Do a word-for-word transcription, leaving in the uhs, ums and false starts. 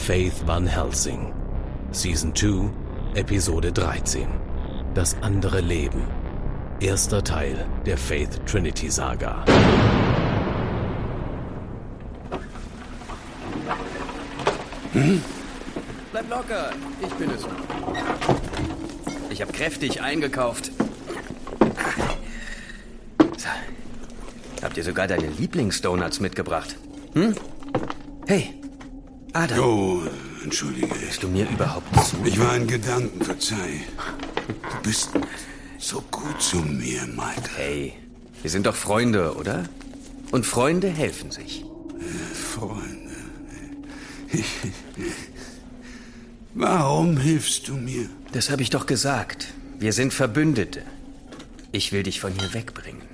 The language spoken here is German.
Faith Van Helsing. Season zwei, Episode dreizehn. Das andere Leben. Erster Teil der Faith Trinity Saga. Hm? Bleib locker, ich bin es. Ich habe kräftig eingekauft. So. Habt ihr sogar deine Lieblingsdonuts mitgebracht? Hm? Hey, Adam. Oh, entschuldige. Hörst du mir überhaupt zu? Ich war in Gedanken, verzeih. Du bist so gut zu mir, Michael. Hey, wir sind doch Freunde, oder? Und Freunde helfen sich. Freunde. Ich, warum hilfst du mir? Das habe ich doch gesagt. Wir sind Verbündete. Ich will dich von hier wegbringen.